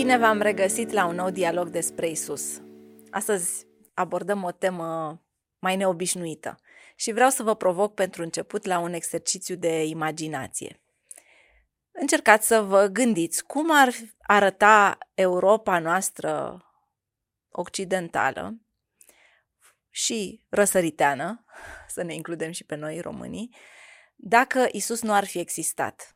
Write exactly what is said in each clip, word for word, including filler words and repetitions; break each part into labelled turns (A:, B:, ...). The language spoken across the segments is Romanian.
A: Bine v-am regăsit la un nou dialog despre Isus. Astăzi abordăm o temă mai neobișnuită și vreau să vă provoc pentru început la un exercițiu de imaginație. Încercați să vă gândiți cum ar arăta Europa noastră occidentală și răsăriteană, să ne includem și pe noi românii, dacă Isus nu ar fi existat.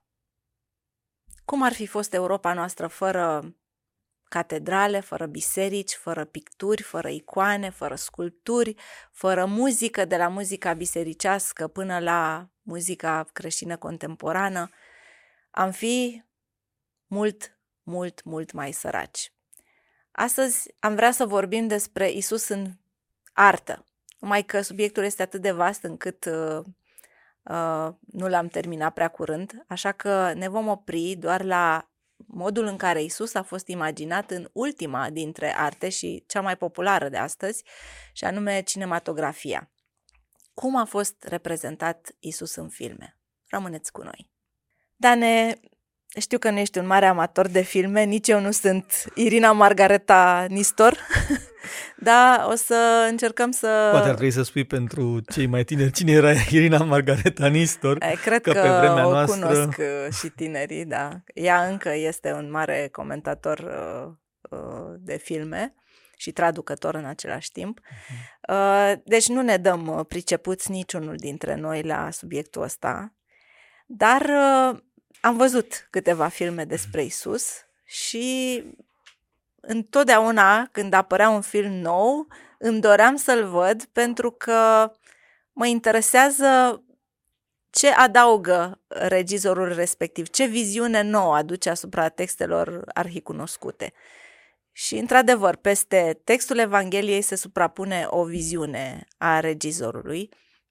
A: Cum ar fi fost Europa noastră fără catedrale, fără biserici, fără picturi, fără icoane, fără sculpturi, fără muzică, de la muzica bisericească până la muzica creștină contemporană? Am fi mult, mult, mult mai săraci. Astăzi am vrea să vorbim despre Isus în artă, numai că subiectul este atât de vast încât uh, uh, nu l-am terminat prea curând, așa că ne vom opri doar la modul în care Isus a fost imaginat în ultima dintre arte și cea mai populară de astăzi, și anume cinematografia. Cum a fost reprezentat Isus în filme? Rămâneți cu noi. Dane, știu că nu ești un mare amator de filme, nici eu nu sunt Irina Margareta Nistor, dar o să încercăm să...
B: Poate ar trebui să spui pentru cei mai tineri cine era Irina Margareta Nistor.
A: Cred că,
B: că pe vremea
A: o
B: noastră...
A: cunosc și tinerii, da. Ea încă este un mare comentator uh, uh, de filme și traducător în același timp. Uh-huh. Uh, deci nu ne dăm pricepuți niciunul dintre noi la subiectul ăsta, dar uh, am văzut câteva filme despre Isus și întotdeauna când apărea un film nou îmi doream să-l văd pentru că mă interesează ce adaugă regizorul respectiv, ce viziune nouă aduce asupra textelor arhicunoscute. Și, într-adevăr, peste textul Evangheliei se suprapune o viziune a regizorului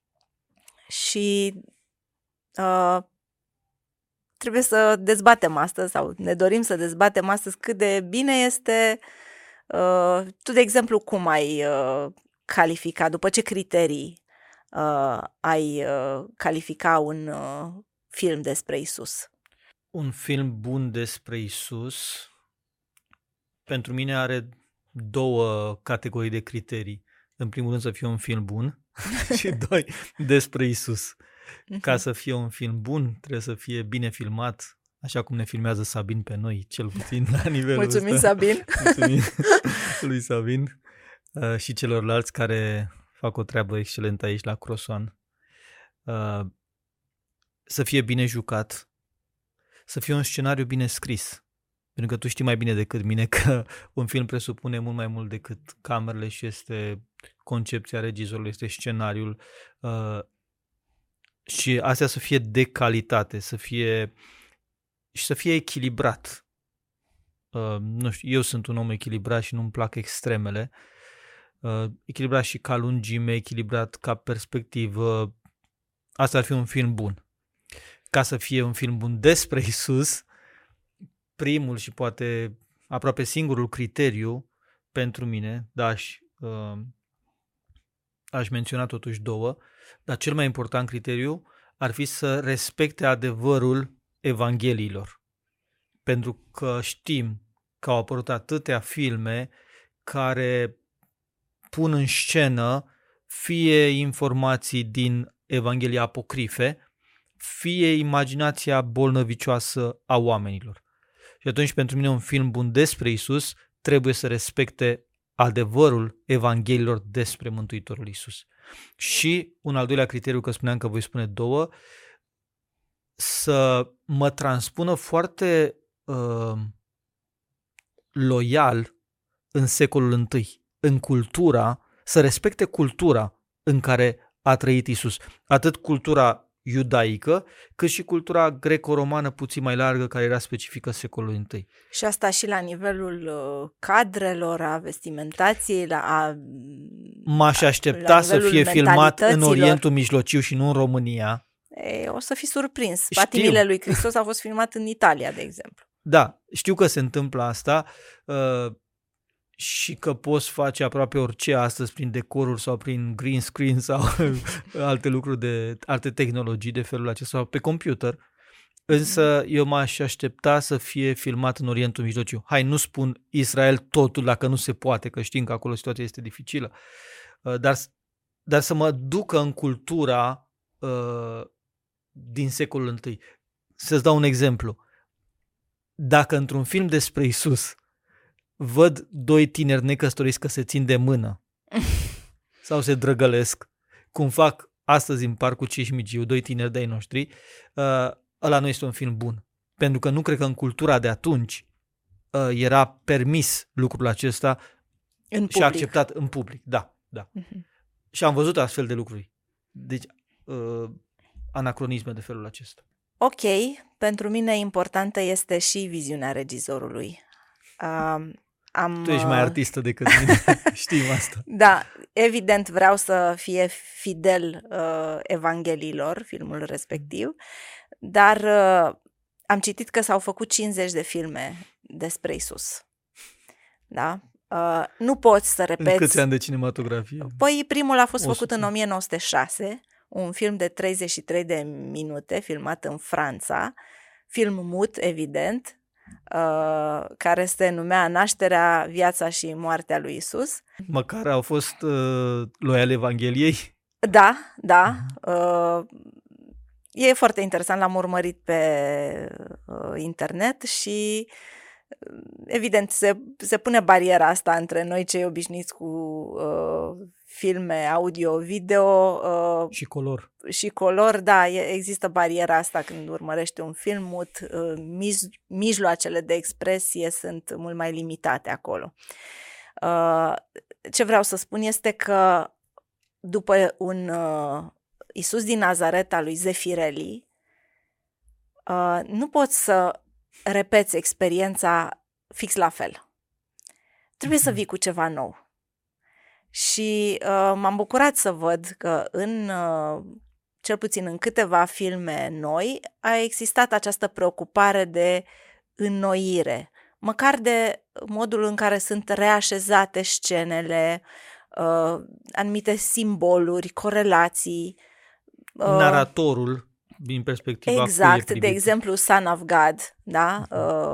A: și uh, trebuie să dezbatem astăzi, sau ne dorim să dezbatem astăzi, cât de bine este. Uh, tu, de exemplu, cum ai uh, califica, după ce criterii uh, ai uh, califica un uh, film despre Isus?
B: Un film bun despre Isus, pentru mine, are două categorii de criterii. În primul rând să fie un film bun și doi, despre Isus. Ca să fie un film bun, trebuie să fie bine filmat, așa cum ne filmează Sabin pe noi, cel puțin la nivelul
A: Mulțumim,
B: ăsta.
A: Sabin!
B: Mulțumim lui Sabin uh, și celorlalți care fac o treabă excelentă aici la Crosoan. Uh, să fie bine jucat, să fie un scenariu bine scris. Pentru că tu știi mai bine decât mine că un film presupune mult mai mult decât camerele și este concepția regizorului, este scenariul. Uh, și astea să fie de calitate, să fie și să fie echilibrat. Uh, nu știu, eu sunt un om echilibrat și nu-mi plac extremele. Uh, echilibrat și ca lungime, echilibrat ca perspectivă. Asta ar fi un film bun. Ca să fie un film bun despre Isus, primul și poate aproape singurul criteriu pentru mine, da, aș, uh, aș menționa totuși două, dar cel mai important criteriu ar fi să respecte adevărul Evangheliilor. Pentru că știm că au apărut atâtea filme care pun în scenă fie informații din Evanghelii apocrife, fie imaginația bolnăvicioasă a oamenilor. Și atunci, pentru mine, un film bun despre Isus trebuie să respecte adevărul Evangheliilor despre Mântuitorul Isus. Și un al doilea criteriu, că spuneam că voi spune două, să mă transpună foarte uh, loial în secolul întâi, în cultura, să respecte cultura în care a trăit Isus. Atât cultura iudaică, cât și cultura greco-romană puțin mai largă, care era specifică secolului întâi.
A: Și asta și la nivelul uh, cadrelor, a vestimentației, la a,
B: M-aș aștepta să fie filmat în Orientul Mijlociu și nu în România.
A: E, o să fii surprins. Patimile lui Hristos a fost filmat în Italia, de exemplu.
B: Da, știu că se întâmplă asta uh, și că poți face aproape orice astăzi prin decoruri sau prin green screen sau alte lucruri de alte tehnologii de felul acesta sau pe computer. Însă eu m-aș aștepta să fie filmat în Orientul Mijlociu. Hai, nu spun Israel totul dacă nu se poate, că știm că acolo situația este dificilă, dar, dar să mă ducă în cultura uh, din secolul I. Să-ți dau un exemplu. Dacă într-un film despre Isus văd doi tineri necăsătoriți că se țin de mână sau se drăgălesc, cum fac astăzi în Parcul Cismigiu, doi tineri de-ai noștri, uh, ăla nu este un film bun. Pentru că nu cred că în cultura de atunci uh, era permis lucrul acesta
A: în
B: și acceptat în public. Da, da. Uh-huh. Și am văzut astfel de lucruri. Deci, uh, anacronisme de felul acesta.
A: Ok, pentru mine importantă este și viziunea regizorului. Uh, am,
B: tu ești mai artistă decât mine, știm asta.
A: Da, evident vreau să fie fidel uh, evangheliilor, filmul respectiv, dar uh, am citit că s-au făcut cincizeci de filme despre Isus. Da? Uh, nu poți să repeți...
B: În câți ani de cinematografie?
A: Păi primul a fost făcut în o mie nouă sute șase, un film de treizeci și trei de minute, filmat în Franța, film mut, evident, uh, care se numea Nașterea, viața și moartea lui Isus.
B: Măcar au fost uh, loiale Evangheliei?
A: Da, da. Uh, e foarte interesant, l-am urmărit pe uh, internet și evident se, se pune bariera asta între noi cei obișnuiți cu uh, filme audio, video uh,
B: și color.
A: Și color, da, există bariera asta când urmărești un film mut, uh, mij, mijloacele de expresie sunt mult mai limitate acolo. Uh, ce vreau să spun este că după un uh, Isus din Nazaret al lui Zeffirelli, uh, nu poți să repeți experiența fix la fel. Trebuie să vii cu ceva nou. Și uh, m-am bucurat să văd că în, uh, cel puțin în câteva filme noi, a existat această preocupare de înnoire, măcar de modul în care sunt reașezate scenele, uh, anumite simboluri, corelații.
B: Uh, Naratorul, din perspectiva
A: exact, de exemplu Son of God, da?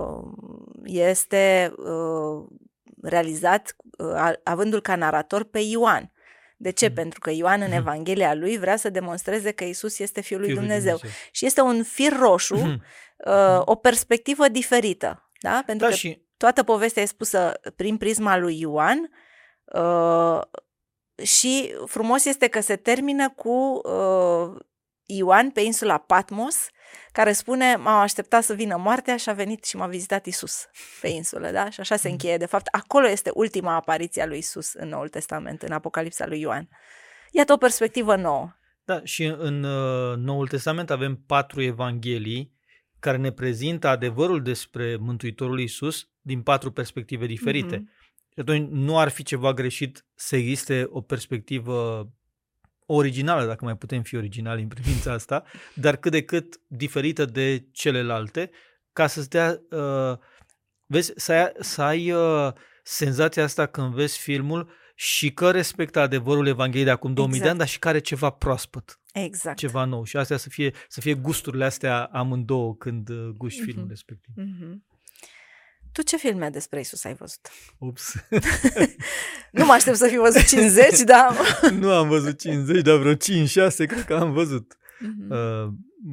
A: Este realizat avându-l ca narator pe Ioan. De ce? Mm. Pentru că Ioan în Evanghelia lui vrea să demonstreze că Isus este Fiul lui Dumnezeu. Dumnezeu. Și este un fir roșu, mm. o perspectivă diferită, da? Pentru
B: da,
A: că
B: și...
A: toată povestea e spusă prin prisma lui Ioan și frumos este că se termină cu Ioan pe insula Patmos, care spune, m-am așteptat să vină moartea și a venit și m-a vizitat Isus pe insulă, da? Și așa se încheie. De fapt, acolo este ultima apariție a lui Isus în Noul Testament, în Apocalipsa lui Ioan. Iată o perspectivă nouă.
B: Da, și în uh, Noul Testament avem patru evanghelii care ne prezintă adevărul despre Mântuitorul Isus din patru perspective diferite. Mm-hmm. Și atunci nu ar fi ceva greșit să existe o perspectivă originală, dacă mai putem fi originali în privința asta, dar cât de cât diferită de celelalte, ca să-ți dea, uh, vezi, să ai, să ai uh, senzația asta când vezi filmul și că respectă adevărul Evangheliei de acum două mii exact. de ani, dar și care ceva proaspăt.
A: Exact.
B: Ceva nou. Și astea să fie, să fie gusturile astea amândouă când uh, guști mm-hmm. filmul respectiv.
A: Mm-hmm. Tu ce filme despre Isus ai văzut?
B: Ups.
A: Nu mă aștept să fi văzut cincizeci, dar...
B: Nu am văzut cincizeci, dar vreo cinci șase cred că am văzut. Mm-hmm. Uh,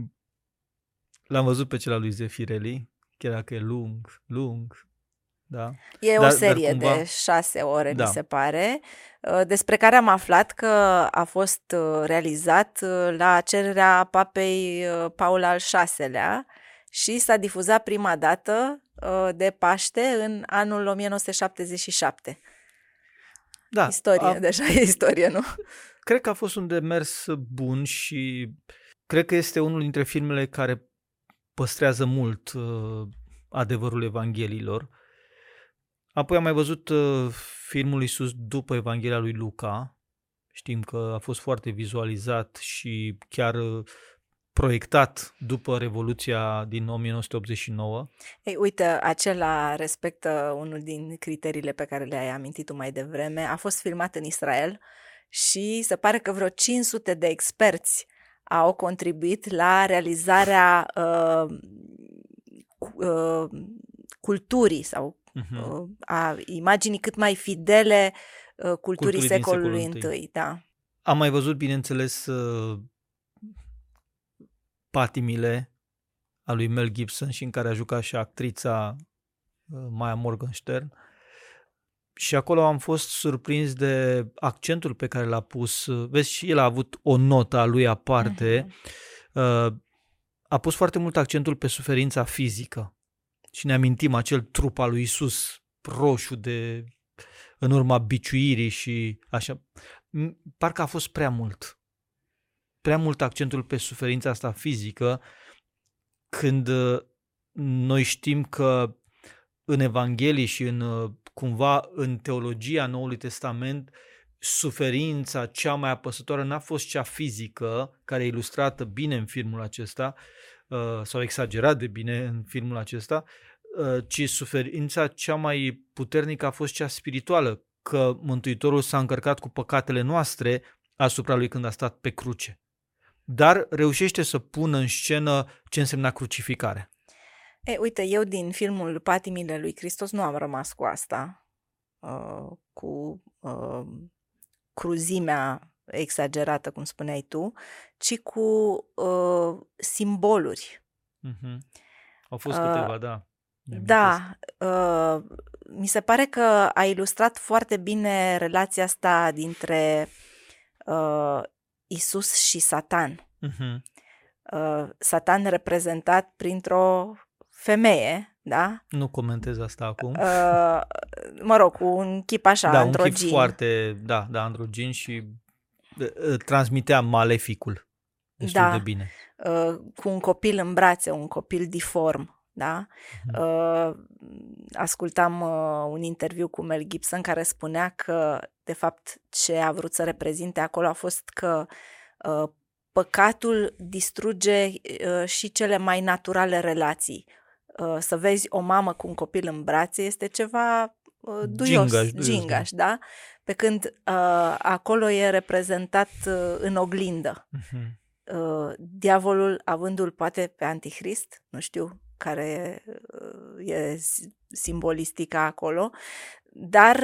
B: l-am văzut pe cel al lui Zeffirelli, chiar dacă e lung, lung. Da.
A: E dar, o serie cumva... de șase ore, da. Mi se pare, despre care am aflat că a fost realizat la cererea papei Paul al șaselea și s-a difuzat prima dată de Paște în anul o mie nouă sute șaptezeci și șapte.
B: Da,
A: istorie, a... deja e istorie, nu?
B: Cred că a fost un demers bun și cred că este unul dintre filmele care păstrează mult uh, adevărul Evangheliilor. Apoi am mai văzut uh, filmul Iisus după Evanghelia lui Luca. Știm că a fost foarte vizualizat și chiar uh, proiectat după Revoluția din o mie nouă sute optzeci și nouă.
A: Ei, uite, acela respectă unul din criteriile pe care le-ai amintit tu mai devreme. A fost filmat în Israel și se pare că vreo cinci sute de experți au contribuit la realizarea uh, uh, culturii sau uh-huh. uh, a imaginii cât mai fidele uh, culturii, culturii secolului întâi. Da.
B: Am mai văzut, bineînțeles, uh, Patimile a lui Mel Gibson și în care a jucat și actrița uh, Maya Morgenstern. Și acolo am fost surprins de accentul pe care l-a pus. Vezi, și el a avut o notă a lui aparte. Uh-huh. A pus foarte mult accentul pe suferința fizică. Și ne amintim acel trup al lui Iisus roșu de, în urma biciuirii și așa. Parcă a fost prea mult. Prea mult accentul pe suferința asta fizică, când noi știm că în Evanghelii și în, cumva în teologia Noului Testament, suferința cea mai apăsătoare n-a fost cea fizică, care e ilustrată bine în filmul acesta, sau exagerat de bine în filmul acesta, ci suferința cea mai puternică a fost cea spirituală, că Mântuitorul s-a încărcat cu păcatele noastre asupra lui când a stat pe cruce. Dar reușește să pună în scenă ce însemna crucificare.
A: E, uite, eu din filmul Patimile lui Hristos nu am rămas cu asta, uh, cu uh, cruzimea exagerată, cum spuneai tu, ci cu uh, simboluri.
B: Uh-huh. Au fost uh, câteva, da.
A: Da, uh, mi se pare că a ilustrat foarte bine relația asta dintre uh, Isus și Satan.
B: Uh-huh.
A: Uh, Satan reprezentat printr-o femeie, da?
B: Nu comentez asta acum.
A: Uh, mă rog, cu un chip așa,
B: da,
A: androgin.
B: un chip foarte, da, da, androgin și uh, transmitea maleficul destul
A: da,
B: de bine.
A: Uh, cu un copil în brațe, un copil diform. Da? Uh-huh. Uh, ascultam uh, un interviu cu Mel Gibson care spunea că, de fapt, ce a vrut să reprezinte acolo a fost că uh, păcatul distruge uh, și cele mai naturale relații. Uh, să vezi o mamă cu un copil în brațe este ceva uh, duios,
B: gingaș, duios,
A: gingaș, da? Pe când uh, acolo e reprezentat uh, în oglindă. Uh-huh. Uh, diavolul avându-l poate pe Antichrist, nu știu care e simbolistica acolo, dar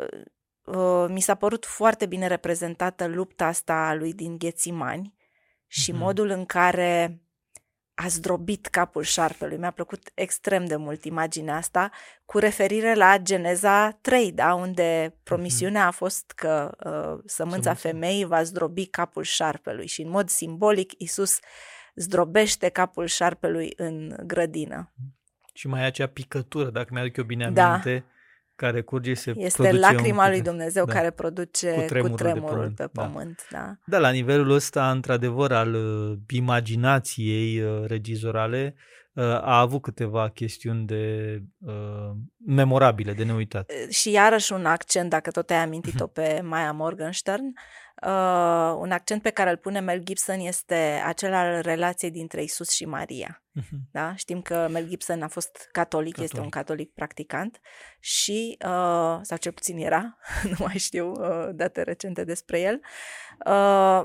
A: uh, mi s-a părut foarte bine reprezentată lupta asta a lui din Ghețimani și mm-hmm. modul în care a zdrobit capul șarpelui. Mi-a plăcut extrem de mult imaginea asta, cu referire la Geneza trei, da? Unde promisiunea a fost că uh, sămânța femeii va zdrobi capul șarpelui și în mod simbolic Iisus zdrobește capul șarpelui în grădină.
B: Și mai e acea picătură, dacă mi-aduc eu bine aminte, da. care curge și se
A: este
B: produce
A: lacrima
B: un...
A: lui Dumnezeu da. care produce cutremurul, cutremurul
B: pământ,
A: pe pământ. Da. Da.
B: da, la nivelul ăsta, într-adevăr, al uh, imaginației uh, regizorale, uh, a avut câteva chestiuni de uh, memorabile, de neuitat.
A: Și iarăși un accent, dacă tot ai amintit-o pe Maya Morgenstern, Uh, un accent pe care îl pune Mel Gibson este acela al relației dintre Isus și Maria. Uh-huh. Da? Știm că Mel Gibson a fost catolic, catolic. Este un catolic practicant și, uh, sau cel puțin era, nu mai știu uh, date recente despre el, uh,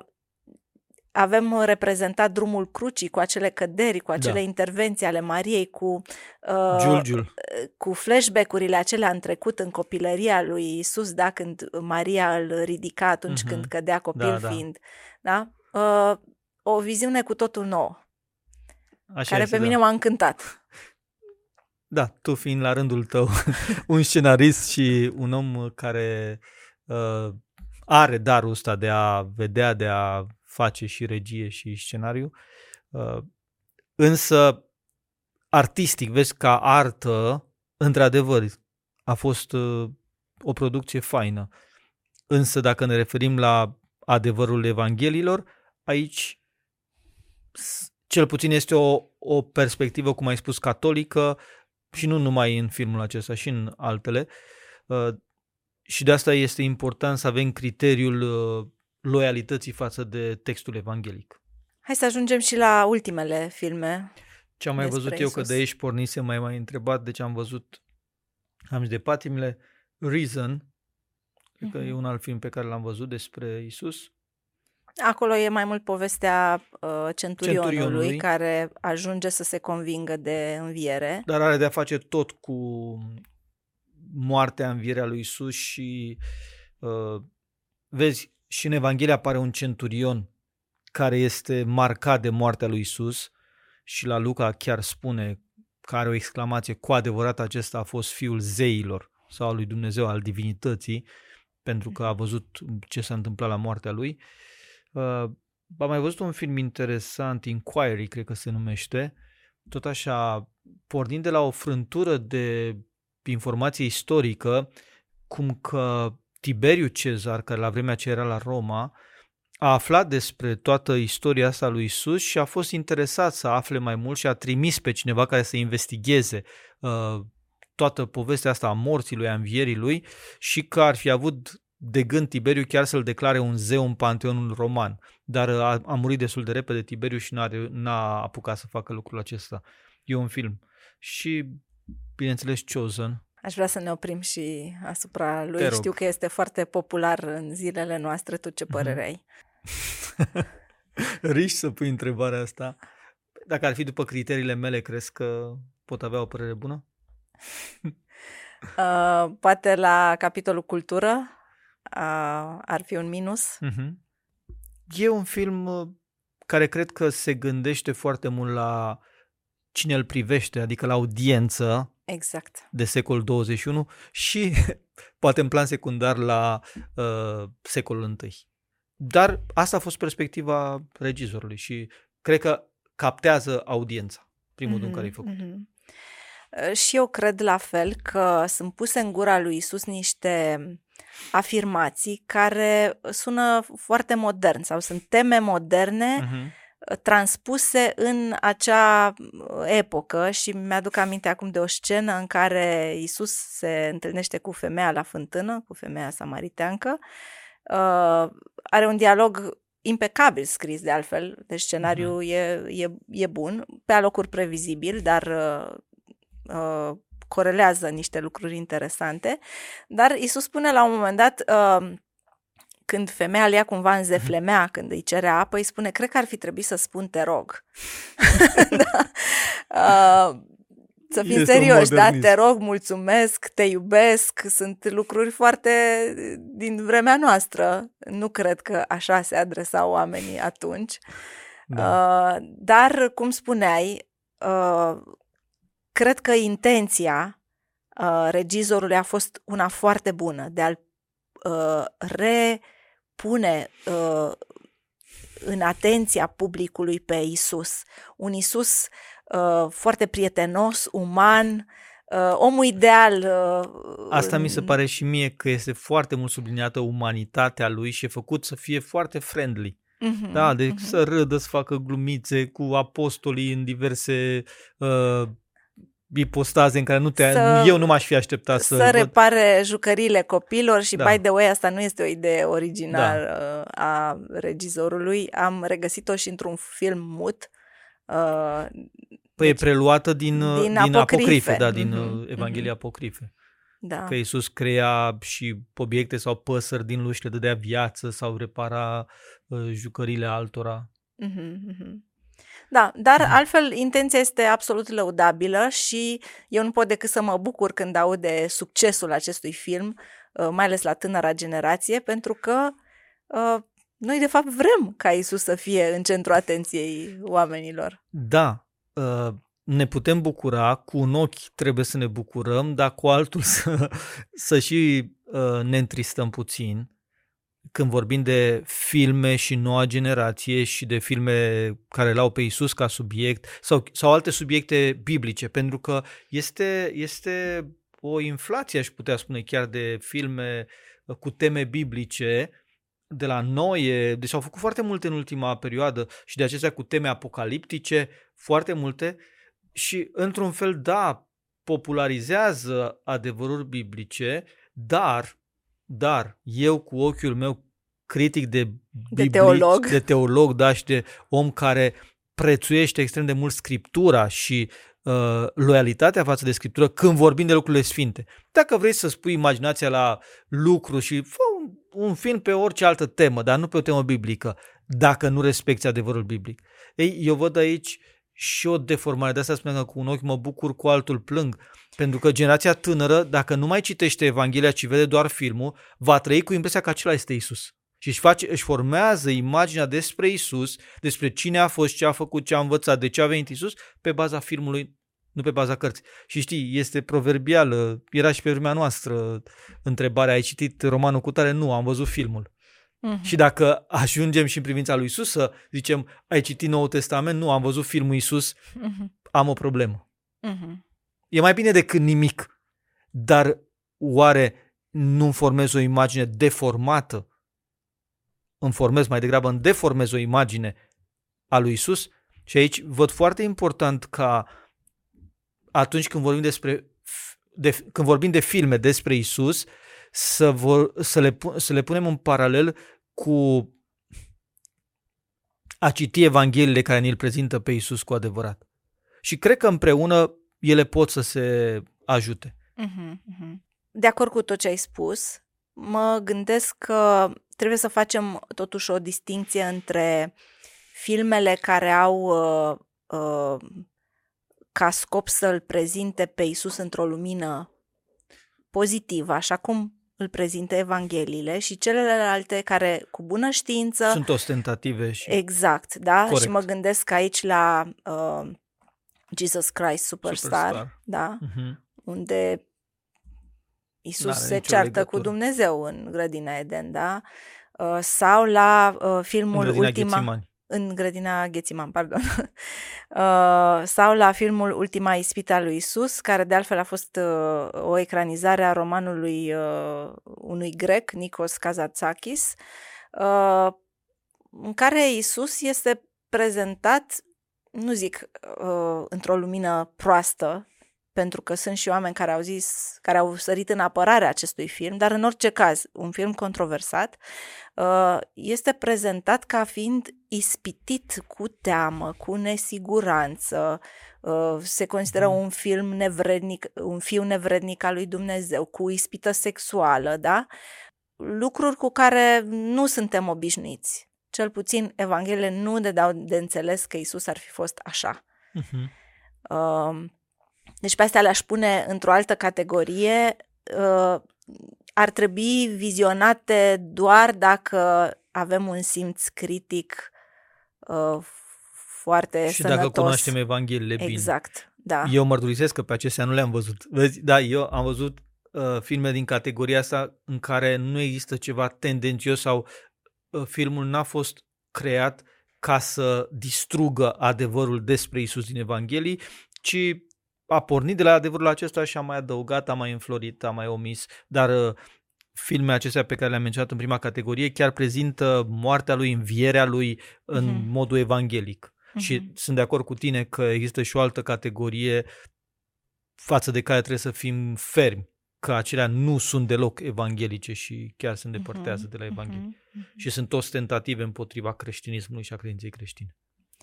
A: avem reprezentat drumul crucii cu acele căderi, cu acele da. intervenții ale Mariei, cu, uh,
B: Giulgiul.
A: cu flashback-urile acelea în trecut, în copilăria lui Isus, da, când Maria îl ridica atunci uh-huh. când cădea copil da, fiind. Da. Da? Uh, o viziune cu totul nouă, Așa care este, pe mine da. m-a încântat.
B: Da, tu fiind la rândul tău un scenarist și un om care uh, are darul ăsta de a vedea, de a face și regie și scenariu, uh, însă artistic, vezi, ca artă, într-adevăr, a fost uh, o producție faină. Însă dacă ne referim la adevărul Evangheliilor, aici cel puțin este o, o perspectivă, cum ai spus, catolică și nu numai în filmul acesta, și în altele. Uh, și de asta este important să avem criteriul uh, loialității față de textul evanghelic.
A: Hai să ajungem și la ultimele filme.
B: Ce am mai văzut eu, Iisus. Că de aici pornise, mai mai întrebat, deci am văzut, am zis de Patimile, Reason, cred uh-huh. că e un alt film pe care l-am văzut despre Iisus.
A: Acolo e mai mult povestea uh, centurionului,
B: Centurionului.
A: care ajunge să se convingă de înviere.
B: Dar are de-a face tot cu moartea, învierea lui Iisus și uh, vezi, și în Evanghelie apare un centurion care este marcat de moartea lui Iisus și la Luca chiar spune că are o exclamație: cu adevărat acesta a fost fiul zeilor sau al lui Dumnezeu, al divinității, pentru că a văzut ce s-a întâmplat la moartea lui. Uh, am mai văzut un film interesant, Inquiry, cred că se numește, tot așa, pornind de la o frântură de informație istorică, cum că Tiberiu Cezar, care la vremea aceea era la Roma, a aflat despre toată istoria asta lui Isus și a fost interesat să afle mai mult și a trimis pe cineva care să investigheze uh, toată povestea asta a morții lui, a învierii lui, și că ar fi avut de gând Tiberiu chiar să-l declare un zeu în panteonul roman. Dar a, a murit destul de repede Tiberiu și n-a, n-a apucat să facă lucrul acesta. E un film. Și, bineînțeles, Chosen.
A: Aș vrea să ne oprim și asupra lui. Știu că este foarte popular în zilele noastre. Tu ce părere mm-hmm. ai?
B: Riști să pui întrebarea asta. Dacă ar fi după criteriile mele, crezi că pot avea o părere bună?
A: uh, poate la capitolul cultură uh, ar fi un minus.
B: Mm-hmm. E un film care cred că se gândește foarte mult la cine îl privește, adică la audiență.
A: Exact.
B: De secolul douăzeci și unu și poate în plan secundar la uh, secolul întâi. Dar asta a fost perspectiva regizorului și cred că captează audiența, primul mm-hmm, drum care ai făcut.
A: Mm-hmm. Și eu cred la fel că sunt puse în gura lui Isus niște afirmații care sună foarte modern sau sunt teme moderne mm-hmm. transpuse în acea epocă și mi-aduc aminte acum de o scenă în care Isus se întâlnește cu femeia la fântână, cu femeia samariteancă. Uh, are un dialog impecabil scris de altfel, deci scenariul uh-huh. e, e, e bun, pe alocuri previzibil, dar uh, uh, corelează niște lucruri interesante. Dar Isus spune la un moment dat, uh, când femeia îl ia cumva în zeflemea, când îi cere apă, îi spune: cred că ar fi trebuit să spun te rog. Da. Uh, să fim este serioși, da? Te rog, mulțumesc, te iubesc, sunt lucruri foarte din vremea noastră. Nu cred că așa se adresau oamenii atunci. Da. Uh, dar, cum spuneai, uh, cred că intenția uh, regizorului a fost una foarte bună, de a-l uh, repune uh, în atenția publicului pe Isus. Un Isus uh, foarte prietenos, uman, uh, omul ideal. Uh,
B: Asta mi se pare și mie că este foarte mult subliniată umanitatea lui și e făcut să fie foarte friendly. Uh-huh, da, deci uh-huh. să râdă, să facă glumițe cu apostolii în diverse uh, ipostaze în care nu te, să, eu nu m-aș fi așteptat să...
A: Să repare jucăriile copilor și, da. By the way, asta nu este o idee originală da. a regizorului. Am regăsit-o și într-un film mut. Uh,
B: păi deci, e preluată din, din, din apocrife, apocrife da, din uh-huh, Evanghelia uh-huh. apocrife. Da. Că Iisus crea și obiecte sau păsări din luși, le dădea viață sau repara uh, jucările altora.
A: Uh-huh, uh-huh. Da, dar uh-huh. altfel intenția este absolut lăudabilă și eu nu pot decât să mă bucur când aud de succesul acestui film, uh, mai ales la tânăra generație, pentru că uh, noi de fapt vrem ca Iisus să fie în centrul atenției oamenilor.
B: Da, uh... ne putem bucura, cu un ochi trebuie să ne bucurăm, dar cu altul să, să și uh, ne întristăm puțin când vorbim de filme și noua generație și de filme care l-au pe Iisus ca subiect sau, sau alte subiecte biblice, pentru că este, este o inflație, aș putea spune, chiar de filme cu teme biblice de la noi, deci au făcut foarte multe în ultima perioadă și de acestea cu teme apocaliptice, foarte multe. Și, într-un fel, da, popularizează adevăruri biblice, dar, dar eu cu ochiul meu critic de, biblici,
A: de teolog,
B: de teolog, da, și de om care prețuiește extrem de mult Scriptura și uh, loialitatea față de Scriptură când vorbim de lucrurile sfinte. Dacă vrei să spui imaginația la lucru și fă un, un film pe orice altă temă, dar nu pe o temă biblică, dacă nu respecti adevărul biblic. Ei, eu văd aici și o deformare. De asta spun că cu un ochi mă bucur, cu altul plâng. Pentru că generația tânără, dacă nu mai citește Evanghelia, ci vede doar filmul, va trăi cu impresia că acela este Isus. Și își, face, își formează imaginea despre Isus, despre cine a fost, ce a făcut, ce a învățat, de ce a venit Isus, pe baza filmului, nu pe baza cărții. Și știi, este proverbială, era și pe vremea noastră întrebarea, ai citit romanul cu tare? Nu, am văzut filmul. Uh-huh. Și dacă ajungem și în privința lui Isus să zicem, ai citit Noul Testament? Nu, am văzut filmul Isus, uh-huh. am o problemă. Uh-huh. E mai bine decât nimic, dar oare nu-mi formez o imagine deformată? Îmi formez mai degrabă, îmi deformez o imagine a lui Isus? Și aici văd foarte important ca atunci când vorbim despre de, când vorbim de filme despre Isus, să, vor, să, le, să le punem în paralel cu a citi Evangheliile care ne-l prezintă pe Isus cu adevărat. Și cred că împreună ele pot să se ajute.
A: De acord cu tot ce ai spus, mă gândesc că trebuie să facem totuși o distinție între filmele care au uh, uh, ca scop să-l prezinte pe Isus într-o lumină pozitivă, așa cum îl prezintă Evangheliile, și celelalte care cu bună știință
B: sunt ostentative și
A: exact, da?
B: Corect.
A: Și mă gândesc aici la uh, Jesus Christ Superstar, Superstar. Da? Uh-huh. Unde Isus se ceartă legătură cu Dumnezeu în grădina Eden, da? Uh, sau la uh, filmul
B: în
A: Ultima
B: Ghețimani.
A: În grădina Ghețiman, pardon. uh, sau la filmul Ultima ispită a lui Isus, care de altfel a fost uh, o ecranizare a romanului uh, unui grec, Nikos Kazantzakis, uh, în care Isus este prezentat, nu zic uh, într-o lumină proastă, pentru că sunt și oameni care au zis, care au sărit în apărarea acestui film, dar în orice caz, un film controversat, este prezentat ca fiind ispitit cu teamă, cu nesiguranță, se consideră un film nevrednic, un fiu nevrednic al lui Dumnezeu, cu ispită sexuală, da? Lucruri cu care nu suntem obișnuiți. Cel puțin Evangheliile nu ne dau de înțeles că Isus ar fi fost așa. Uh-huh. Uh, Deci pe astea le-aș pune într-o altă categorie. Uh, ar trebui vizionate doar dacă avem un simț critic uh, foarte
B: și
A: sănătos.
B: Și dacă cunoaștem Evangheliile bine.
A: Exact, da.
B: Eu mărturisesc că pe acestea nu le-am văzut. Vezi? Da, eu am văzut uh, filme din categoria asta în care nu există ceva tendențios sau uh, filmul n-a fost creat ca să distrugă adevărul despre Isus din Evanghelii, ci a pornit de la adevărul acesta și a mai adăugat, a mai înflorit, a mai omis, dar uh, filme acestea pe care le-am menționat în prima categorie chiar prezintă moartea lui, învierea lui în uh-huh. modul evanghelic. Uh-huh. Și sunt de acord cu tine că există și o altă categorie față de care trebuie să fim fermi, că acelea nu sunt deloc evanghelice și chiar se îndepărtează uh-huh. de la Evanghelie. Uh-huh. Și sunt ostentative împotriva creștinismului și a credinței creștine.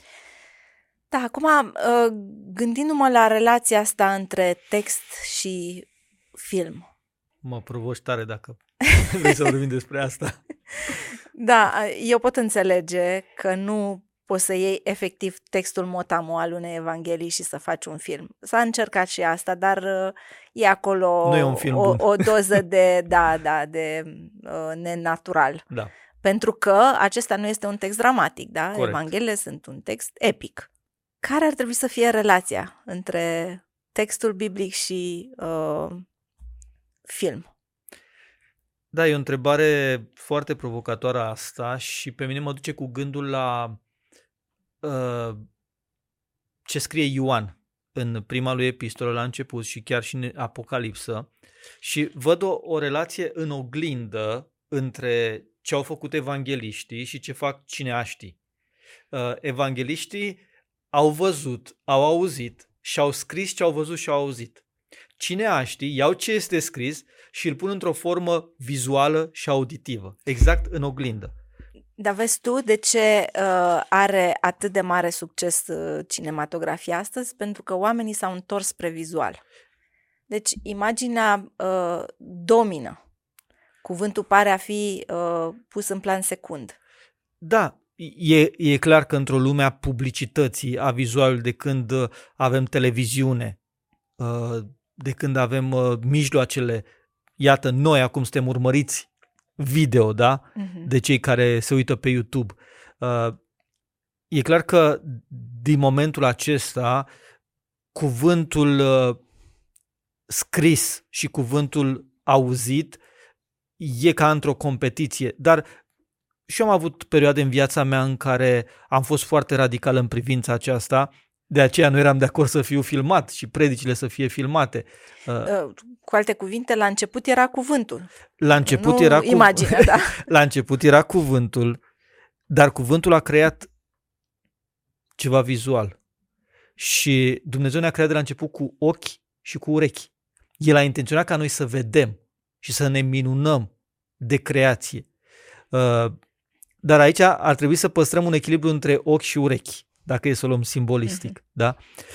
A: Da, acum gândindu-mă la relația asta între text și film.
B: Mă provoci tare dacă vrei să vorbim despre asta.
A: Da, eu pot înțelege că nu poți să iei efectiv textul motamo al unei evanghelii și să faci un film. S-a încercat și asta, dar e acolo
B: nu e un film
A: o,
B: bun.
A: o doză de, da, da, de uh, nenatural.
B: Da.
A: Pentru că acesta nu este un text dramatic, da?
B: Corect.
A: Evangheliile sunt un text epic. Care ar trebui să fie relația între textul biblic și uh, film?
B: Da, e o întrebare foarte provocatoare asta și pe mine mă duce cu gândul la uh, ce scrie Ioan în prima lui epistolă la început și chiar și în Apocalipsă și văd o, o relație în oglindă între ce au făcut evangheliștii și ce fac cineaștii. Uh, evangheliștii au văzut, au auzit și au scris ce au văzut și au auzit. Cineaștii iau ce este scris și îl pun într-o formă vizuală și auditivă, exact în oglindă.
A: Dar vezi tu de ce uh, are atât de mare succes uh, cinematografia astăzi? Pentru că oamenii s-au întors spre vizual. Deci imaginea uh, domină. Cuvântul pare a fi uh, pus în plan secund.
B: Da, e, e clar că într-o lume a publicității, a vizualului, de când avem televiziune, de când avem mijloacele, iată, noi acum suntem urmăriți video, da? Uh-huh. De cei care se uită pe YouTube. E clar că din momentul acesta cuvântul scris și cuvântul auzit e ca într-o competiție, dar și eu am avut perioade în viața mea în care am fost foarte radical în privința aceasta, de aceea nu eram de acord să fiu filmat și predicile să fie filmate.
A: Cu alte cuvinte, la început era cuvântul.
B: La început
A: nu
B: era cu...
A: imaginea, da.
B: La început era cuvântul, dar cuvântul a creat ceva vizual. Și Dumnezeu ne-a creat de la început cu ochi și cu urechi. El a intenționat ca noi să vedem și să ne minunăm de creație. Dar aici ar trebui să păstrăm un echilibru între ochi și urechi, dacă e să o luăm simbolistic. Uh-huh. Da?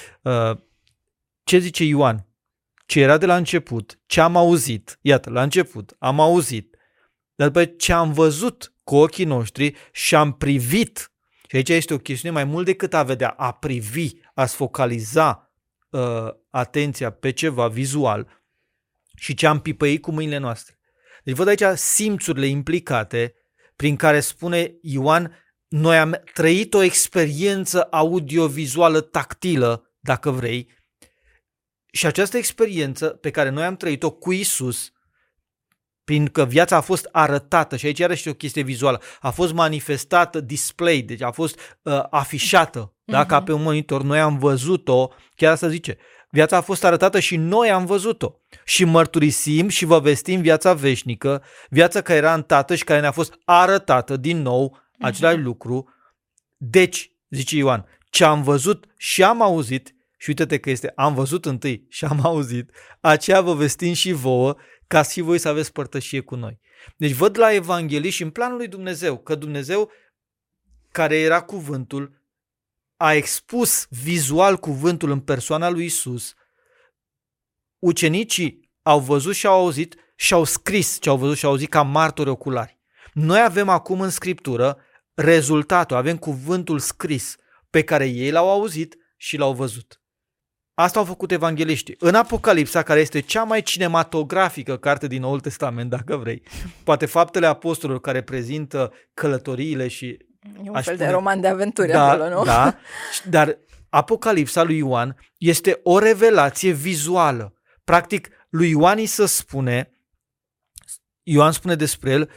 B: Ce zice Ioan? Ce era de la început, ce am auzit, iată, la început am auzit, dar după ce am văzut cu ochii noștri și am privit, și aici este o chestiune mai mult decât a vedea, a privi, a-ți focaliza uh, atenția pe ceva vizual și ce am pipăit cu mâinile noastre. Deci văd aici simțurile implicate prin care spune Ioan, noi am trăit o experiență audiovizuală tactilă, dacă vrei, și această experiență pe care noi am trăit-o cu Iisus, prin că viața a fost arătată, și aici iarăși o chestie vizuală, a fost manifestată, display, deci a fost uh, afișată, uh-huh. da? Ca pe un monitor, noi am văzut-o, chiar asta zice, viața a fost arătată și noi am văzut-o și mărturisim și vă vestim viața veșnică, viața care era în Tatăl și care ne-a fost arătată din nou, același uh-huh. lucru. Deci, zice Ioan, ce am văzut și am auzit, și uite-te că este am văzut întâi și am auzit, aceea vă vestim și vouă, ca și voi să aveți părtășie cu noi. Deci văd la Evanghelii și în planul lui Dumnezeu, că Dumnezeu, care era cuvântul, a expus vizual cuvântul în persoana lui Iisus. Ucenicii au văzut și au auzit și au scris ce au văzut și au auzit ca martori oculari. Noi avem acum în Scriptură rezultatul, avem cuvântul scris pe care ei l-au auzit și l-au văzut. Asta au făcut evangeliștii. În Apocalipsa, care este cea mai cinematografică carte din Noul Testament, dacă vrei, poate Faptele Apostolilor, care prezintă călătoriile și...
A: E un fel spune, de roman de aventuri
B: da,
A: acolo, nu?
B: Da, dar Apocalipsa lui Ioan este o revelație vizuală. Practic, lui Ioan îi se spune, Ioan spune despre el,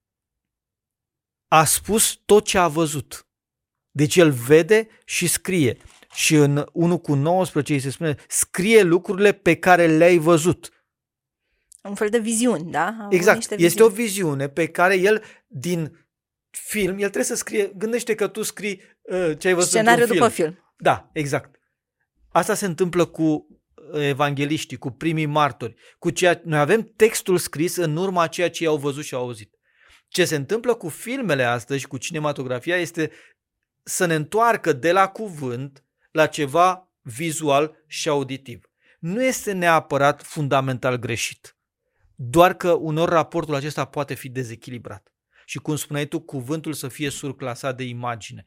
B: a spus tot ce a văzut. Deci el vede și scrie. Și în unu cu nouăsprezece îi se spune, scrie lucrurile pe care le-ai văzut.
A: Un fel de viziuni, da?
B: Exact, este viziuni. O viziune pe care el, din film, el trebuie să scrie, gândește că tu scrii uh, ce ai văzut
A: scenariu
B: într-un
A: după
B: film.
A: film.
B: Da, exact. Asta se întâmplă cu evangeliștii, cu primii martori. Cu ceea, noi avem textul scris în urma a ceea ce i-au văzut și au auzit. Ce se întâmplă cu filmele astăzi și cu cinematografia este să ne întoarcă de la cuvânt la ceva vizual și auditiv. Nu este neapărat fundamental greșit, doar că unor raportul acesta poate fi dezechilibrat. Și cum spuneai tu, cuvântul să fie surclasat de imagine.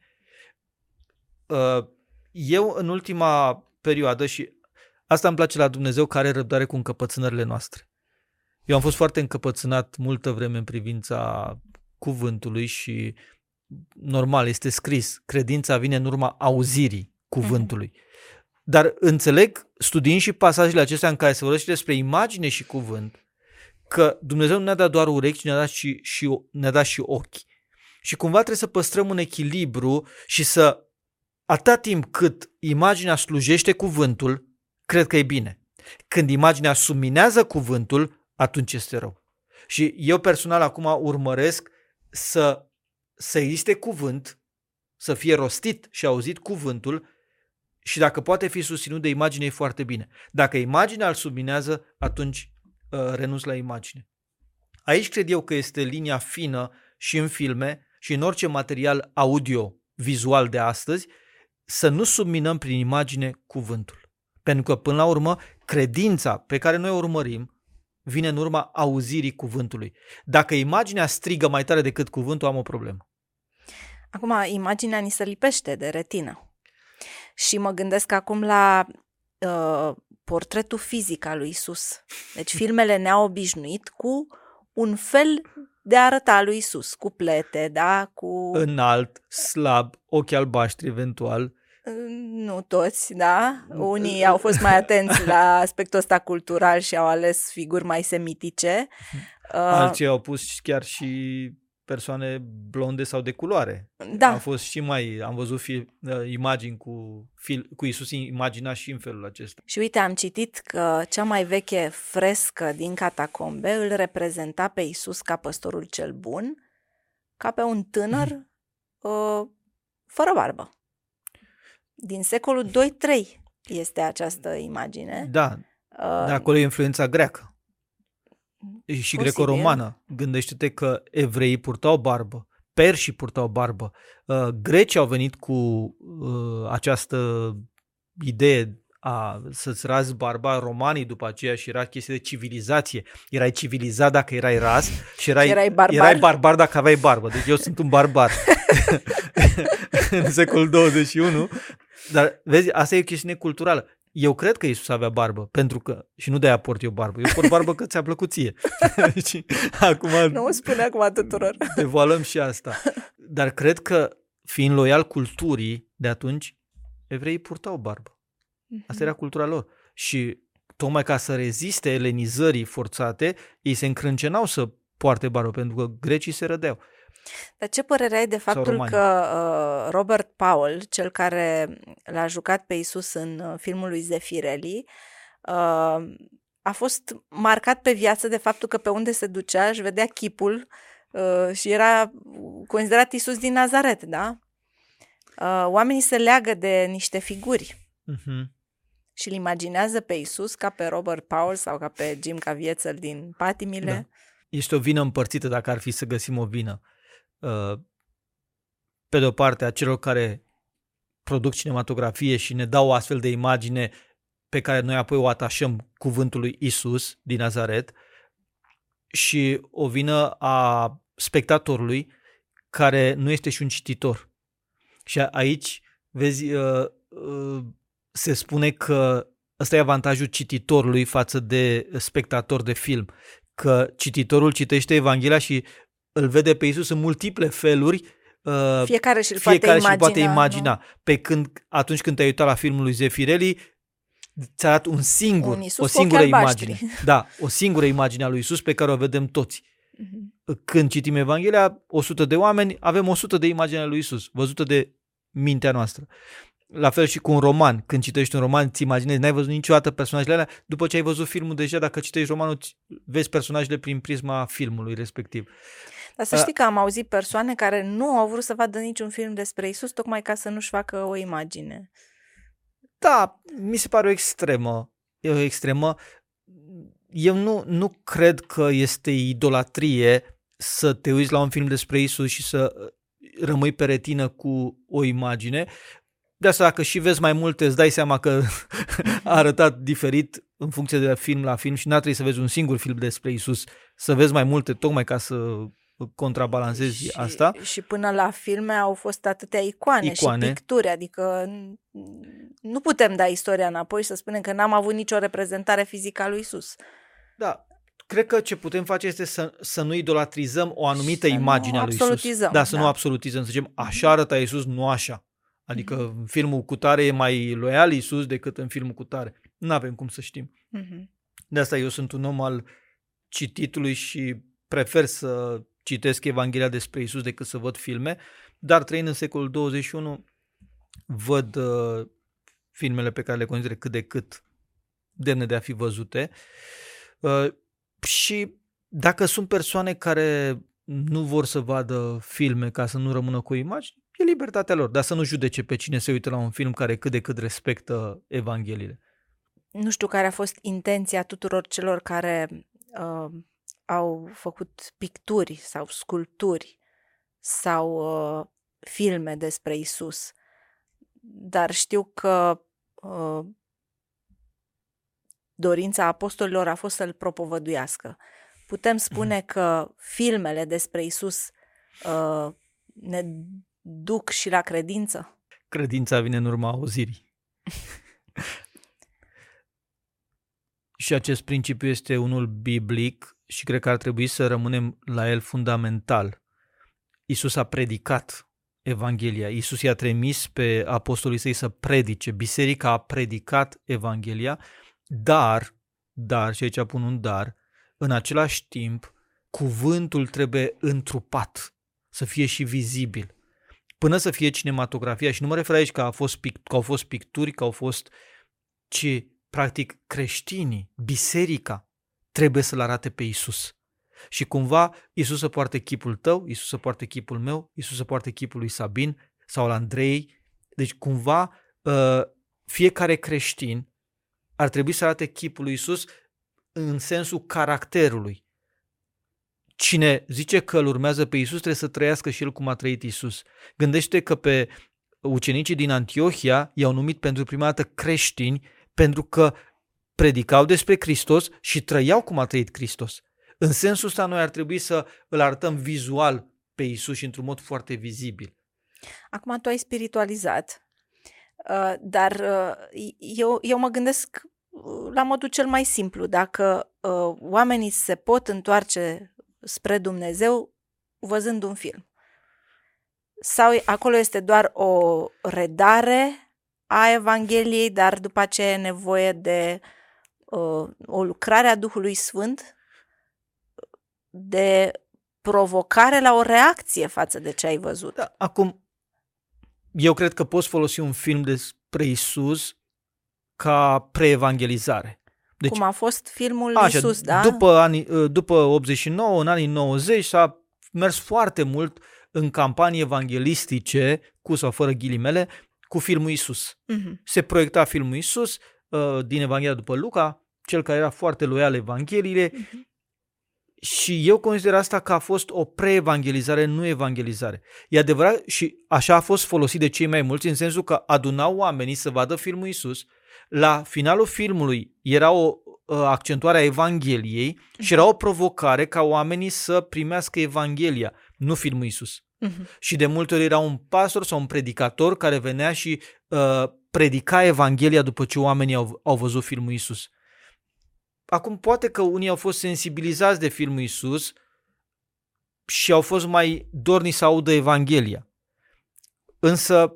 B: Eu în ultima perioadă, și asta îmi place la Dumnezeu, care are răbdare cu încăpățânările noastre. Eu am fost foarte încăpățânat multă vreme în privința cuvântului și normal, este scris. Credința vine în urma auzirii cuvântului. Dar înțeleg, studiind și pasajele acestea în care se vorbește despre imagine și cuvânt, că Dumnezeu nu ne-a dat doar urechi, ci ne-a dat și, și, ne-a dat și ochi. Și cumva trebuie să păstrăm un echilibru și să, atâta timp cât imaginea slujește cuvântul, cred că e bine. Când imaginea subminează cuvântul, atunci este rău. Și eu personal acum urmăresc să, să existe cuvânt, să fie rostit și auzit cuvântul, și dacă poate fi susținut de imagine, e foarte bine. Dacă imaginea îl subminează, atunci uh, renunț la imagine. Aici cred eu că este linia fină și în filme și în orice material audio-vizual de astăzi, să nu subminăm prin imagine cuvântul. Pentru că, până la urmă, credința pe care noi o urmărim vine în urma auzirii cuvântului. Dacă imaginea strigă mai tare decât cuvântul, am o problemă.
A: Acum, imaginea ni se lipește de retină. Și mă gândesc acum la uh, portretul fizic al lui Isus. Deci filmele ne-au obișnuit cu un fel de a arăta lui Isus, cu plete, da? Cu...
B: Înalt, slab, ochi albaștri eventual.
A: Nu toți, da? Unii au fost mai atenți la aspectul ăsta cultural și au ales figuri mai semitice.
B: Alții au pus chiar și persoane blonde sau de culoare.
A: Da.
B: Au fost și mai, am văzut fi, imagini cu, fil, cu Iisus imaginat și în felul acesta.
A: Și uite, am citit că cea mai veche frescă din catacombe îl reprezenta pe Iisus ca păstorul cel bun, ca pe un tânăr mm. uh, fără barbă. Din secolul doi trei este această imagine.
B: Da, uh, de acolo e influența greacă. Și
A: posibil.
B: Greco-romană. Gândește-te că evreii purtau barbă, perșii purtau barbă, uh, grecii au venit cu uh, această idee a să-ți razi barba, romanii după aceea, și era chestie de civilizație. Erai civilizat dacă erai ras și erai,
A: erai, barbar.
B: erai barbar dacă aveai barbă. Deci eu sunt un barbar în secolul douăzeci și unu. Dar vezi, asta e o chestiune culturală. Eu cred că Iisus avea barbă, pentru că, și nu de-aia port eu barbă, eu port barbă că ți-a plăcut ție. Și acum
A: nu o spune acum tuturor.
B: Devoalăm și asta. Dar cred că, fiind loial culturii de atunci, evreii purtau barbă. Asta era cultura lor. Și tocmai ca să reziste elenizării forțate, ei se încrâncenau să poarte barbă, pentru că grecii se rădeau.
A: Dar ce părere ai de faptul că uh, Robert Powell, cel care l-a jucat pe Iisus în uh, filmul lui Zeffirelli, uh, a fost marcat pe viață de faptul că pe unde se ducea își vedea chipul uh, și era considerat Iisus din Nazaret, da? Uh, oamenii se leagă de niște figuri uh-huh. și îl imaginează pe Iisus ca pe Robert Powell sau ca pe Jim Caviezel din Patimile.
B: Da. Este o vină împărțită, dacă ar fi să găsim o vină. Pe de o parte a celor care produc cinematografie și ne dau o astfel de imagine pe care noi apoi o atașăm cuvântului Isus din Nazaret, și o vină a spectatorului care nu este și un cititor. Și aici, vezi, se spune că ăsta e avantajul cititorului față de spectator de film, că cititorul citește Evanghelia și îl vede pe Iisus în multiple feluri, uh,
A: fiecare și-l
B: fiecare
A: poate imagina.
B: poate imagina. Pe când, atunci când te-ai uitat la filmul lui Zeffirelli, ți-a dat un singur,
A: un
B: o singură imagine. Da, o singură imagine a lui Iisus pe care o vedem toți. Uh-huh. Când citim Evanghelia, o sută de oameni, avem o sută de imagini ale lui Iisus, văzută de mintea noastră. La fel și cu un roman. Când citești un roman, îți imaginezi, n-ai văzut niciodată personajele alea, după ce ai văzut filmul deja, dacă citești romanul, vezi personajele prin prisma filmului respectiv.
A: Dar să știi că am auzit persoane care nu au vrut să vadă niciun film despre Iisus, tocmai ca să nu-și facă o imagine.
B: Da, mi se pare o extremă. E o extremă. Eu nu, nu cred că este idolatrie să te uiți la un film despre Iisus și să rămâi pe retină cu o imagine. De asta, dacă și vezi mai multe, îți dai seama că a arătat diferit în funcție de film la film și n-ar trebui să vezi un singur film despre Iisus, să vezi mai multe, tocmai ca să contrabalancezi
A: și,
B: asta.
A: Și până la filme au fost atâtea icoane, icoane și picturi, adică nu putem da istoria înapoi și să spunem că n-am avut nicio reprezentare fizică a lui Iisus.
B: Da, cred că ce putem face este să, să nu idolatrizăm o anumită imagine a lui Iisus. Da,
A: da,
B: să nu absolutizăm, să zicem așa arăta Iisus, nu așa. Adică mm-hmm. în filmul cutare e mai loial Iisus decât în filmul cutare. Nu avem cum să știm. Mm-hmm. De asta eu sunt un om al cititului și prefer să citesc Evanghelia despre Iisus decât să văd filme, dar trăind în secolul douăzeci și unu văd uh, filmele pe care le consider cât de cât demne de a fi văzute. Uh, și dacă sunt persoane care nu vor să vadă filme ca să nu rămână cu imagini, e libertatea lor, dar să nu judece pe cine se uită la un film care cât de cât respectă Evangheliile.
A: Nu știu care a fost intenția tuturor celor care uh, au făcut picturi sau sculpturi sau uh, filme despre Iisus, dar știu că uh, dorința apostolilor a fost să-l propovăduiască. Putem spune că filmele despre Iisus uh, ne duc și la credință?
B: Credința vine în urma auzirii. Și acest principiu este unul biblic și cred că ar trebui să rămânem la el fundamental. Iisus a predicat Evanghelia. Iisus i-a trimis pe apostolii săi să predice. Biserica a predicat Evanghelia, dar, dar, și aici pun un dar, în același timp, cuvântul trebuie întrupat, să fie și vizibil. Până să fie cinematografia, și nu mă refer aici că, a fost pict, că au fost picturi, că au fost, ci practic creștinii, biserica, trebuie să-L arate pe Iisus. Și cumva Iisus să poarte chipul tău, Iisus să poarte chipul meu, Iisus să poarte chipul lui Sabin sau al Andrei. Deci cumva fiecare creștin ar trebui să arate chipul lui Iisus în sensul caracterului. Cine zice că îl urmează pe Iisus trebuie să trăiască și el cum a trăit Iisus. Gândește că pe ucenicii din Antiohia i-au numit pentru prima dată creștini pentru că predicau despre Hristos și trăiau cum a trăit Hristos. În sensul ăsta noi ar trebui să îl arătăm vizual pe Iisus și într-un mod foarte vizibil.
A: Acum tu ai spiritualizat, dar eu, eu mă gândesc la modul cel mai simplu. Dacă oamenii se pot întoarce spre Dumnezeu văzând un film, sau acolo este doar o redare a Evangheliei, dar după aceea e nevoie de uh, o lucrare a Duhului Sfânt, de provocare la o reacție față de ce ai văzut.
B: Da, acum, eu cred că poți folosi un film despre Iisus ca preevangelizare. Deci,
A: cum a fost filmul
B: așa,
A: Iisus, da?
B: După, anii, după optzeci și nouă, în anii nouăzeci, s-a mers foarte mult în campanii evanghelistice, cu sau fără ghilimele, cu filmul Iisus. Uh-huh. Se proiecta filmul Iisus uh, din Evanghelia după Luca, cel care era foarte loial Evangheliile, uh-huh. Și eu consider asta că a fost o preevangelizare, nu evangelizare. E adevărat și așa a fost folosit de cei mai mulți, în sensul că adunau oamenii să vadă filmul Iisus. La finalul filmului era o uh, accentuare a Evangheliei uh-huh. și era o provocare ca oamenii să primească Evanghelia, nu filmul Iisus. Uh-huh. Și de multe ori era un pastor sau un predicator care venea și uh, predica Evanghelia după ce oamenii au, au văzut filmul Iisus. Acum, poate că unii au fost sensibilizați de filmul Iisus și au fost mai dorni să audă Evanghelia. Însă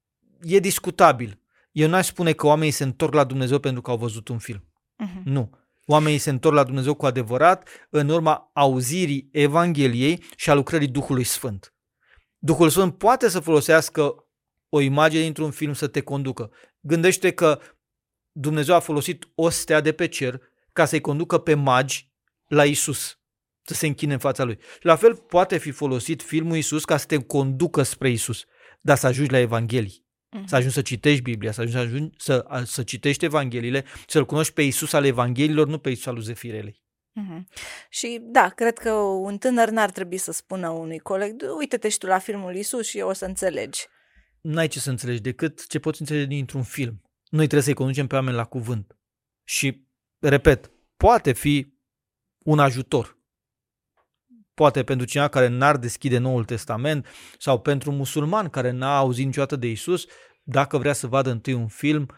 B: e discutabil. Eu n-aș spune că oamenii se întorc la Dumnezeu pentru că au văzut un film. Uh-huh. Nu. Oamenii se întorc la Dumnezeu cu adevărat în urma auzirii Evangheliei și a lucrării Duhului Sfânt. Duhul Sfânt poate să folosească o imagine dintr-un film să te conducă. Gândește că Dumnezeu a folosit o stea de pe cer ca să-i conducă pe magi la Iisus, să se închine în fața lui. Și la fel poate fi folosit filmul Iisus ca să te conducă spre Iisus, dar să ajungi la Evanghelii. Uh-huh. Să ajungi să citești Biblia, să ajungi, să, ajungi să, să citești Evangheliile, să-L cunoști pe Iisus al Evangheliilor, nu pe Iisus al lui Zefirelei.
A: Uh-huh. Și da, cred că un tânăr n-ar trebui să spună unui coleg, uite-te și tu la filmul Iisus și o să înțelegi.
B: N-ai ce să înțelegi decât ce poți înțelege dintr-un film. Noi trebuie să-i conducem pe oameni la cuvânt. Și, repet, poate fi un ajutor. Poate pentru cineva care n-ar deschide Noul Testament sau pentru un musulman care n-a auzit niciodată de Iisus, dacă vrea să vadă întâi un film,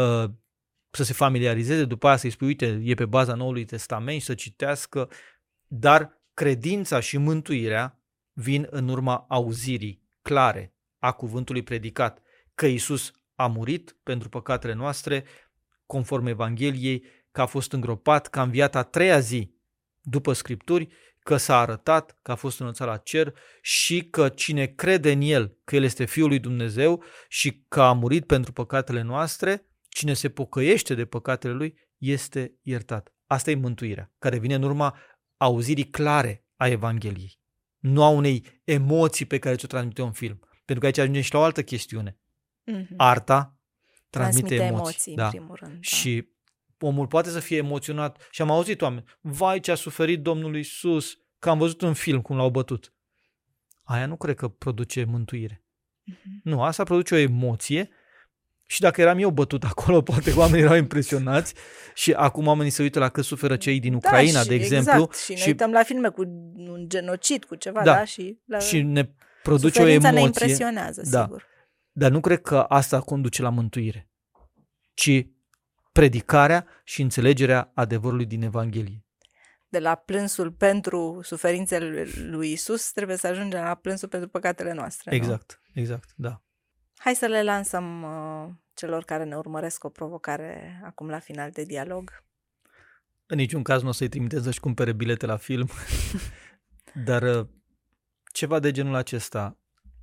B: să se familiarizeze, după aia să-i spui, uite, e pe baza Noului Testament și să citească, dar credința și mântuirea vin în urma auzirii clare a cuvântului predicat, că Iisus a murit pentru păcatele noastre, conform Evangheliei, că a fost îngropat, că a înviat a treia zi după Scripturi, că s-a arătat, că a fost înălțat la cer și că cine crede în El, că El este Fiul lui Dumnezeu și că a murit pentru păcatele noastre, cine se pocăiește de păcatele Lui, este iertat. Asta e mântuirea, care vine în urma auzirii clare a Evangheliei, nu a unei emoții pe care ți-o transmite un film. Pentru că aici ajungem și la o altă chestiune. Mm-hmm. Arta transmite, transmite emoții. emoții da.
A: În primul rând. Da.
B: Și omul poate să fie emoționat. Și am auzit oameni, vai ce a suferit Domnul Iisus, că am văzut un film cum l-au bătut. Aia nu cred că produce mântuire. Mm-hmm. Nu, asta produce o emoție și dacă eram eu bătut acolo, poate oamenii erau impresionați și acum oamenii se uită la cât suferă cei din Ucraina,
A: da, și,
B: de exemplu.
A: Exact. Și ne și, uităm la filme cu un genocid, cu ceva,
B: da,
A: da? Și, la...
B: și ne produce
A: Suferința
B: o emoție.
A: ne impresionează,
B: da,
A: sigur.
B: Dar nu cred că asta conduce la mântuire, ci predicarea și înțelegerea adevărului din Evanghelie.
A: De la plânsul pentru suferințele lui Isus trebuie să ajungem la plânsul pentru păcatele noastre.
B: Exact,
A: nu?
B: exact, da.
A: Hai să le lansăm uh, celor care ne urmăresc o provocare acum la final de dialog.
B: În niciun caz nu o să-i trimitem să-și cumpere bilete la film, dar uh, ceva de genul acesta.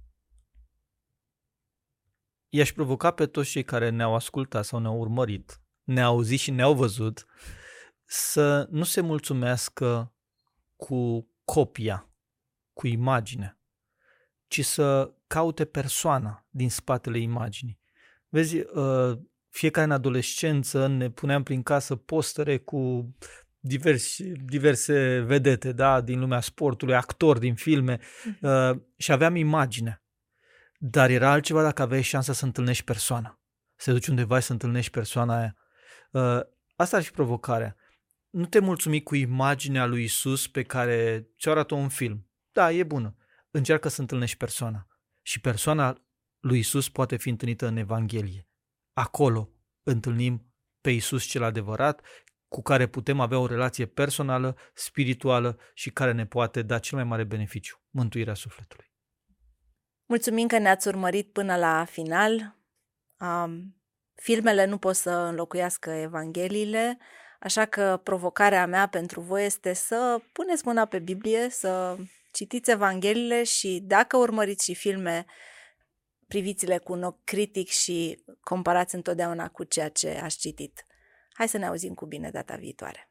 B: I-aș provoca pe toți cei care ne-au ascultat sau ne-au urmărit, ne-au auzit și ne-au văzut, să nu se mulțumească cu copia, cu imaginea, ci să caute persoana din spatele imaginii. Vezi, fiecare în adolescență ne puneam prin casă postere cu diversi, diverse vedete, da, din lumea sportului, actori din filme, uh-huh. și aveam imaginea. Dar era altceva dacă aveai șansa să întâlnești persoana. Să te duci undeva și să întâlnești persoana aia. Asta ar fi provocarea. Nu te mulțumi cu imaginea lui Isus pe care ți-o arată un film. Da, e bună. Încearcă să întâlnești persoana. Și persoana lui Isus poate fi întâlnită în Evanghelie. Acolo întâlnim pe Isus cel adevărat, cu care putem avea o relație personală, spirituală și care ne poate da cel mai mare beneficiu, mântuirea sufletului.
A: Mulțumim că ne-ați urmărit până la final. Um, filmele nu pot să înlocuiască Evangheliile, așa că provocarea mea pentru voi este să puneți mâna pe Biblie, să citiți Evangheliile și dacă urmăriți și filme, priviți-le cu un ochi critic și comparați întotdeauna cu ceea ce ați citit. Hai să ne auzim cu bine data viitoare!